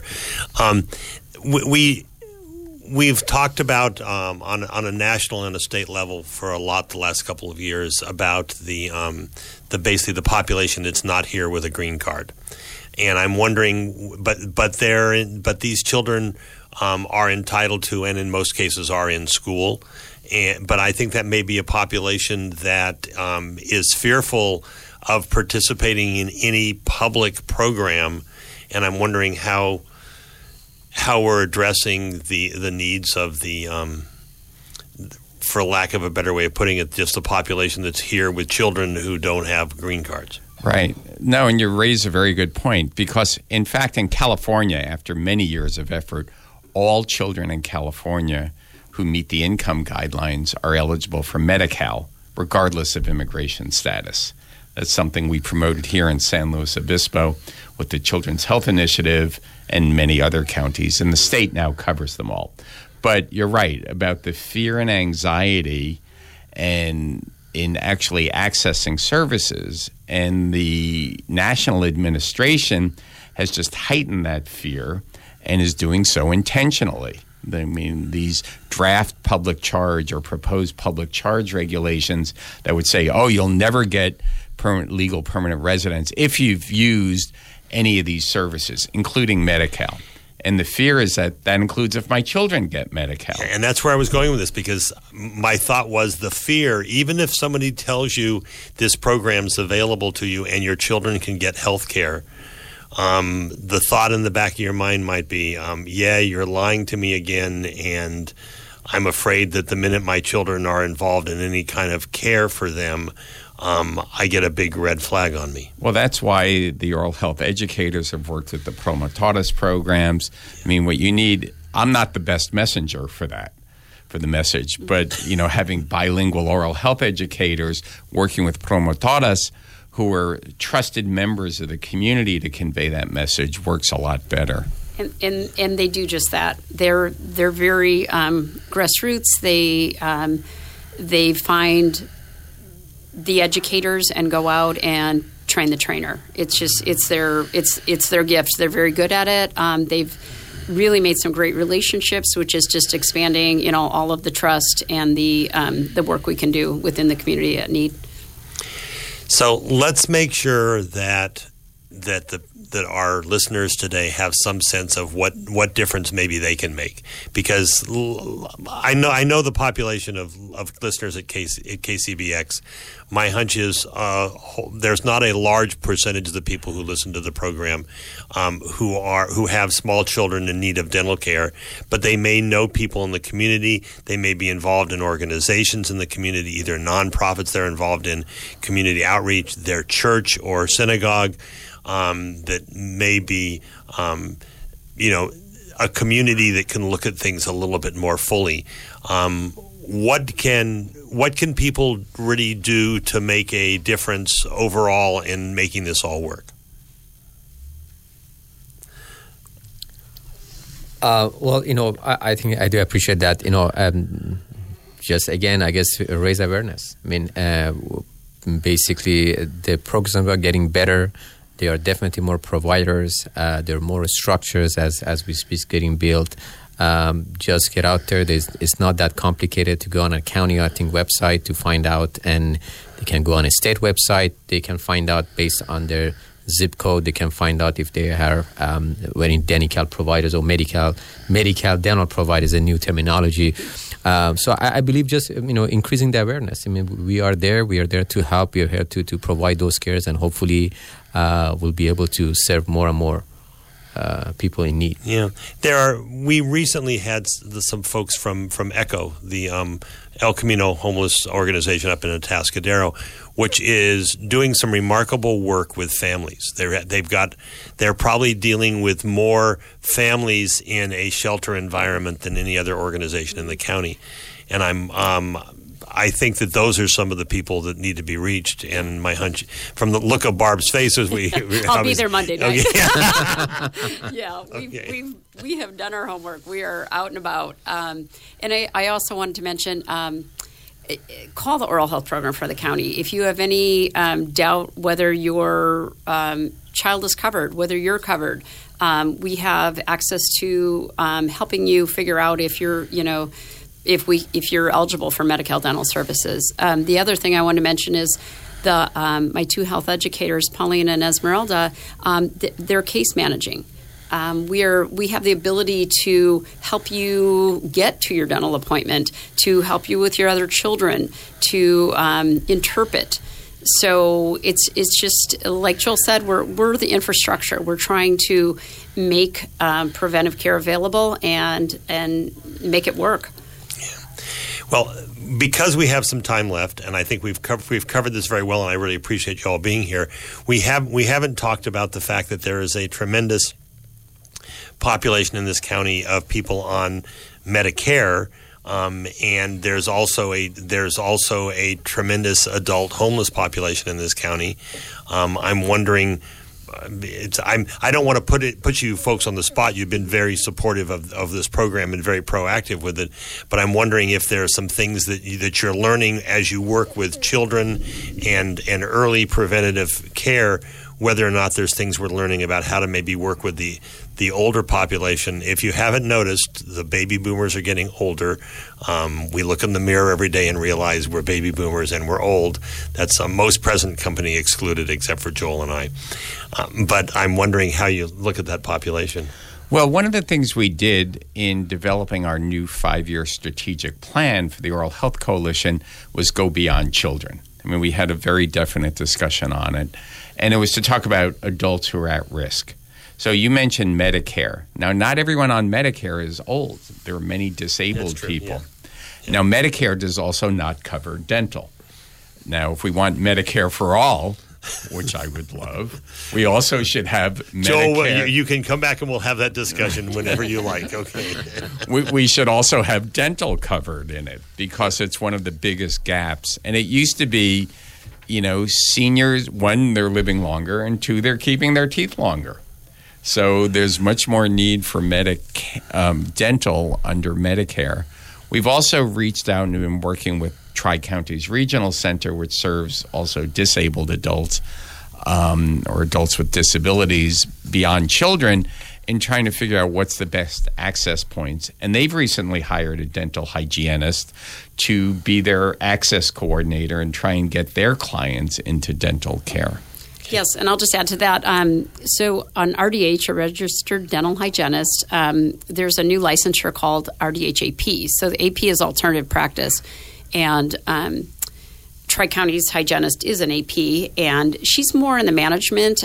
We've talked about on a national and a state level for the last couple of years about the basically the population that's not here with a green card, and I'm wondering, but these children are entitled to, and in most cases are in school. But I think that may be a population that is fearful of participating in any public program, and I'm wondering how we're addressing the needs of the, for lack of a better way of putting it, just the population that's here with children who don't have green cards. Right. No, and you raise a very good point, because, in fact, in California, after many years of effort, all children in California who meet the income guidelines are eligible for Medi-Cal, regardless of immigration status. That's something we promoted here in San Luis Obispo with the Children's Health Initiative and many other counties, and the state now covers them all. But you're right about the fear and anxiety and in actually accessing services, and the national administration has just heightened that fear and is doing so intentionally. I mean, these draft public charge or proposed public charge regulations that would say, oh, you'll never get legal permanent residence if you've used any of these services, including Medi-Cal. And the fear is that includes if my children get Medi-Cal. And that's where I was going with this, because my thought was the fear, even if somebody tells you this program's available to you and your children can get health care, the thought in the back of your mind might be, yeah, you're lying to me again, and I'm afraid that the minute my children are involved in any kind of care for them, I get a big red flag on me. Well, that's why the oral health educators have worked with the Promotores programs. I mean, what you need, I'm not the best messenger for that, for the message, but, having bilingual oral health educators working with Promotores who are trusted members of the community to convey that message works a lot better. And they do just that. They're very grassroots. They find the educators and go out and train the trainer. It's their gift. They're very good at it. They've really made some great relationships, which is just expanding, all of the trust and the work we can do within the community at need. So let's make sure that our listeners today have some sense of what difference maybe they can make, because I know the population of listeners at KCBX. My hunch is there's not a large percentage of the people who listen to the program who have small children in need of dental care, but they may know people in the community. They may be involved in organizations in the community, either nonprofits they're involved in, community outreach, their church or synagogue. That may be, a community that can look at things a little bit more fully. What can people really do to make a difference overall in making this all work? I think I do appreciate that. Just again, I guess raise awareness. I mean, basically, the programs are getting better. There are definitely more providers. There are more structures as we speak getting built. Just get out there. It's not that complicated to go on a county, website to find out, and they can go on a state website. They can find out based on their zip code. They can find out if they are wearing Deni-Cal providers or Medi-Cal dental providers, a new terminology. So I believe just increasing the awareness. I mean, we are there to help. We are here to provide those cares, and hopefully we'll be able to serve more and more people in need. Yeah, we recently had some folks from ECHO, the El Camino homeless organization up in Atascadero, which is doing some remarkable work with families. They're probably dealing with more families in a shelter environment than any other organization in the county, and I think that those are some of the people that need to be reached. And my hunch, from the look of Barb's face, is I'll be there Monday night. Okay. Yeah, we have done our homework. We are out and about. And I also wanted to mention, call the oral health program for the county. If you have any doubt whether your child is covered, whether you're covered, we have access to helping you figure out if you're, if you're eligible for Medi-Cal dental services. The other thing I want to mention is my two health educators, Paulina and Esmeralda, they're case managing. We have the ability to help you get to your dental appointment, to help you with your other children, to interpret. So it's just like Joel said, we're the infrastructure. We're trying to make preventive care available and make it work. Well, because we have some time left, and I think we've covered this very well, and I really appreciate you all being here. We haven't talked about the fact that there is a tremendous population in this county of people on Medicare, and there's also a tremendous adult homeless population in this county. I'm wondering. I don't want to put you folks on the spot. You've been very supportive of this program and very proactive with it. But I'm wondering if there are some things that you're learning as you work with children and early preventative care, whether or not there's things we're learning about how to maybe work with the older population. If you haven't noticed, the baby boomers are getting older. We look in the mirror every day and realize we're baby boomers and we're old. That's most present company excluded, except for Joel and I. But I'm wondering how you look at that population. Well, one of the things we did in developing our new 5-year strategic plan for the Oral Health Coalition was go beyond children. I mean, we had a very definite discussion on it, and it was to talk about adults who are at risk. So you mentioned Medicare. Now, not everyone on Medicare is old. There are many disabled people. Yeah. Now, Medicare does also not cover dental. Now, if we want Medicare for all, which I would love, we also should have Medicare. Joe, you can come back and we'll have that discussion whenever you like. Okay. We should also have dental covered in it because it's one of the biggest gaps. And it used to be, seniors, one, they're living longer, and two, they're keeping their teeth longer. So there's much more need for dental under Medicare. We've also reached out and been working with Tri-Counties Regional Center, which serves also disabled adults or adults with disabilities beyond children, in trying to figure out what's the best access points. And they've recently hired a dental hygienist to be their access coordinator and try and get their clients into dental care. Yes, and I'll just add to that. So on RDH, a registered dental hygienist, there's a new licensure called RDH AP. So the AP is alternative practice. And Tri-Counties hygienist is an AP, and she's more in the management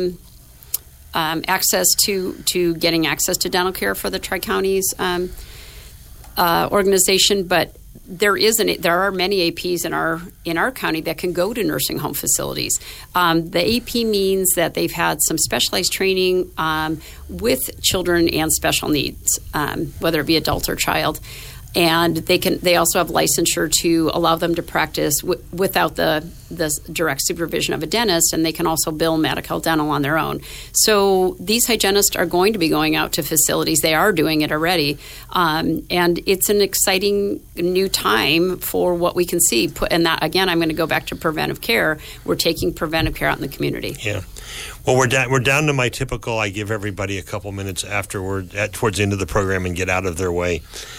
access to getting access to dental care for the Tri-Counties organization. But there are many APs in our county that can go to nursing home facilities. The AP means that they've had some specialized training with children and special needs, whether it be adult or child. And they also have licensure to allow them to practice without the direct supervision of a dentist, and they can also bill medical dental on their own. So these hygienists are going to be going out to facilities. They are doing it already, and it's an exciting new time for what we can see. And that, again, I'm going to go back to preventive care. We're taking preventive care out in the community. Yeah. Well, we're down to my typical. I give everybody a couple minutes afterward, towards the end of the program, and get out of their way.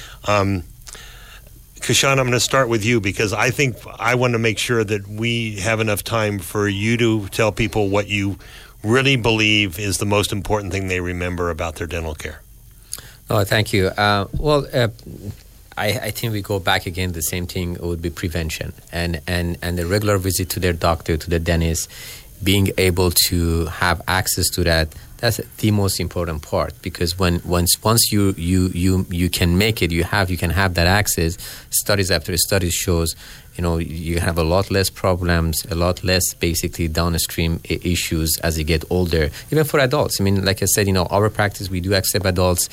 Kashan, I'm going to start with you because I think I want to make sure that we have enough time for you to tell people what you really believe is the most important thing they remember about their dental care. Oh, thank you. I think we go back again. The same thing would be prevention and the regular visit to their doctor, to the dentist, being able to have access to that. That's the most important part, because once you can make it, you can have that access. Studies after studies shows, you have a lot less problems, a lot less basically downstream issues as you get older. Even for adults, I mean, like I said, our practice, we do accept adults,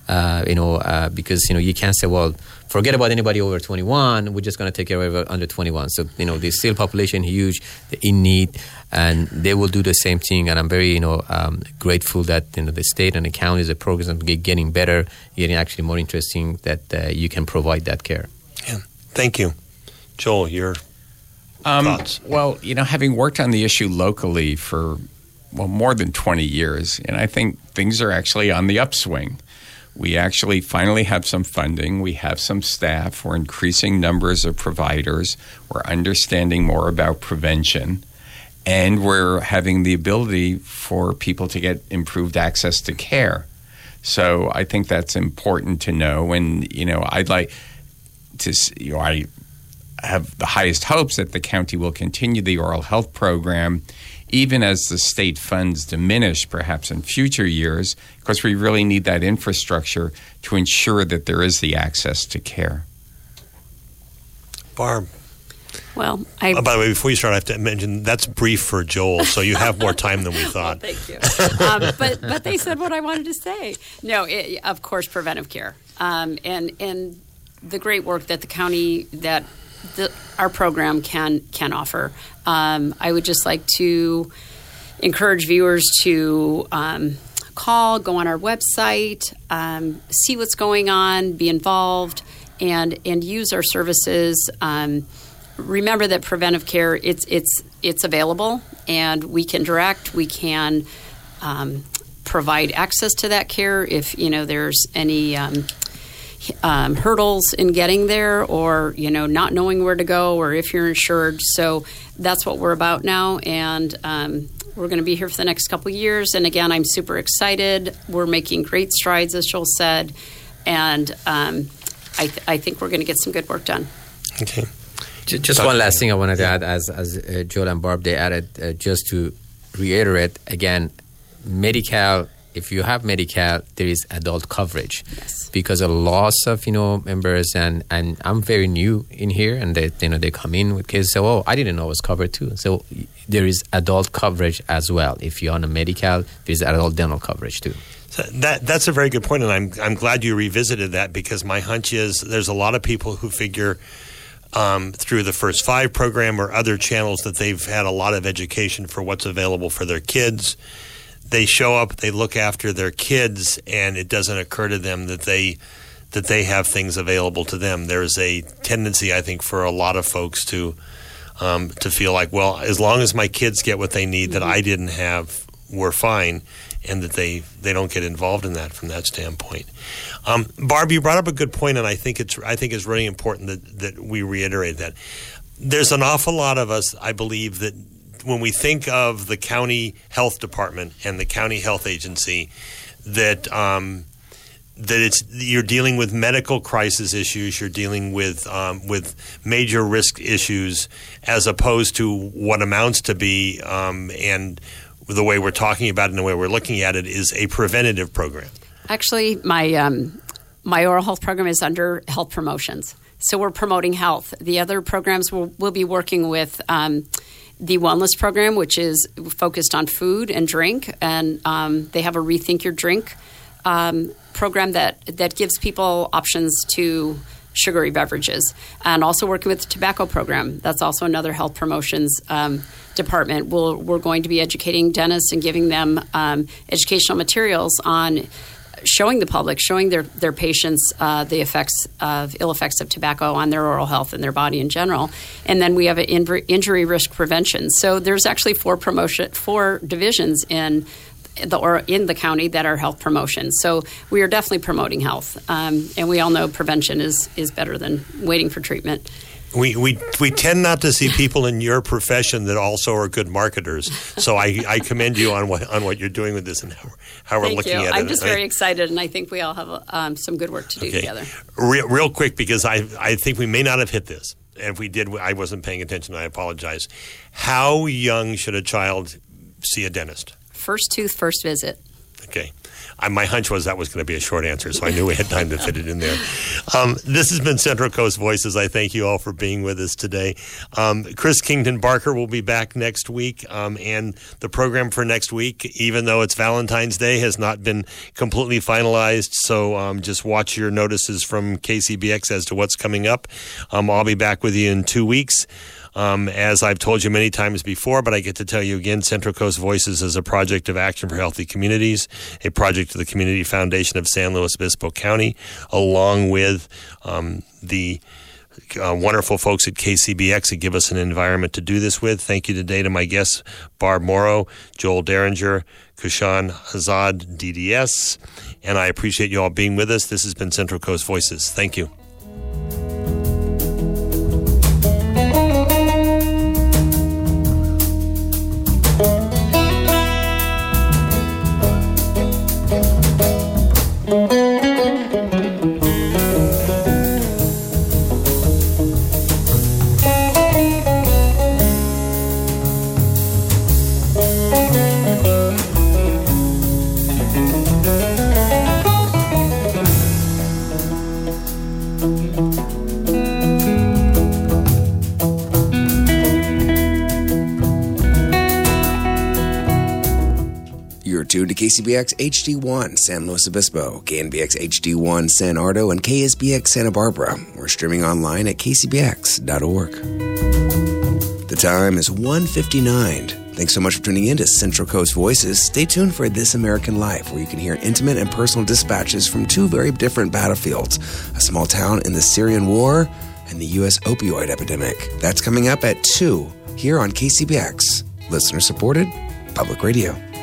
because you can't say, well, forget about anybody over 21. We're just going to take care of under 21. So the still population huge, in need, and they will do the same thing. And I'm very grateful that the state and the counties, the programs are getting better, getting actually more interesting, that you can provide that care. Yeah, thank you. Joel, your thoughts? Well, having worked on the issue locally for more than 20 years, and I think things are actually on the upswing. We actually finally have some funding. We have some staff. We're increasing numbers of providers. We're understanding more about prevention. And we're having the ability for people to get improved access to care. So I think that's important to know. And, I'd like to, I have the highest hopes that the county will continue the oral health program, even as the state funds diminish perhaps in future years, because we really need that infrastructure to ensure that there is the access to care. Barb. Well, by the way, before you start, I have to mention that's brief for Joel, so you have more time than we thought. Well, thank you. But they said what I wanted to say. No, of course, preventive care, and the great work that the county our program can offer. I would just like to encourage viewers to call, go on our website, see what's going on, be involved, and use our services. remember that preventive care, it's available, and we can direct, we can provide access to that care if there's any hurdles in getting there, or not knowing where to go, or if you're insured. So that's what we're about now, and we're going to be here for the next couple of years. And again, I'm super excited. We're making great strides, as Joel said, and I think we're going to get some good work done. Okay. Just one last thing I wanted to add, as Joel and Barb, they added, just to reiterate again, Medi-Cal, if you have Medi-Cal, there is adult coverage. Yes. Because of loss of, members, and I'm very new in here, and they come in with kids, so, I didn't know it was covered too. So there is adult coverage as well. If you're on a Medi-Cal, there's adult dental coverage too. So that's a very good point, and I'm glad you revisited that, because my hunch is there's a lot of people who figure through the First Five program or other channels that they've had a lot of education for what's available for their kids. They show up, they look after their kids, and it doesn't occur to them that they have things available to them. There's a tendency, I think, for a lot of folks to feel like, well, as long as my kids get what they need that I didn't have, we're fine, and that they don't get involved in that from that standpoint. Barb, you brought up a good point, and I think it's really important that we reiterate that. There's an awful lot of us, I believe, that when we think of the county health department and the county health agency, that you're dealing with medical crisis issues, you're dealing with major risk issues, as opposed to what amounts to be, and the way we're talking about it and the way we're looking at it, is a preventative program. Actually, my oral health program is under health promotions. So we're promoting health. The other programs we'll be working with the wellness program, which is focused on food and drink, and they have a Rethink Your Drink program that gives people options to sugary beverages, and also working with the tobacco program. That's also another health promotions department. We're going to be educating dentists and giving them educational materials on showing the public, showing their patients the ill effects of tobacco on their oral health and their body in general. And then we have an injury risk prevention. So there's actually four divisions in the county that are health promotion. So we are definitely promoting health, and we all know prevention is better than waiting for treatment. We tend not to see people in your profession that also are good marketers. So I commend you on what you're doing with this and how we're looking at it. I'm just very excited, and I think we all have some good work to do together. Real quick, because I think we may not have hit this. And if we did, I wasn't paying attention. I apologize. How young should a child see a dentist? First tooth, first visit. Okay. My hunch was that was going to be a short answer, so I knew we had time to fit it in there. This has been Central Coast Voices. I thank you all for being with us today. Chris Kington Barker will be back next week, and the program for next week, even though it's Valentine's Day, has not been completely finalized, so just watch your notices from KCBX as to what's coming up. I'll be back with you in 2 weeks. As I've told you many times before, but I get to tell you again, Central Coast Voices is a project of Action for Healthy Communities, a project of the Community Foundation of San Luis Obispo County, along with the wonderful folks at KCBX that give us an environment to do this with. Thank you today to my guests, Barb Morrow, Joel Derringer, Kushan Azad, DDS, and I appreciate you all being with us. This has been Central Coast Voices. Thank you. Tuned to KCBX HD1 San Luis Obispo, KNBX HD1 San Ardo, and KSBX Santa Barbara. We're streaming online at kcbx.org. The time is 1:59. Thanks so much for tuning in to Central Coast Voices. Stay tuned for This American Life, where you can hear intimate and personal dispatches from two very different battlefields, a small town in the Syrian war and the U.S. opioid epidemic. That's coming up at 2 here on KCBX. Listener supported, public radio.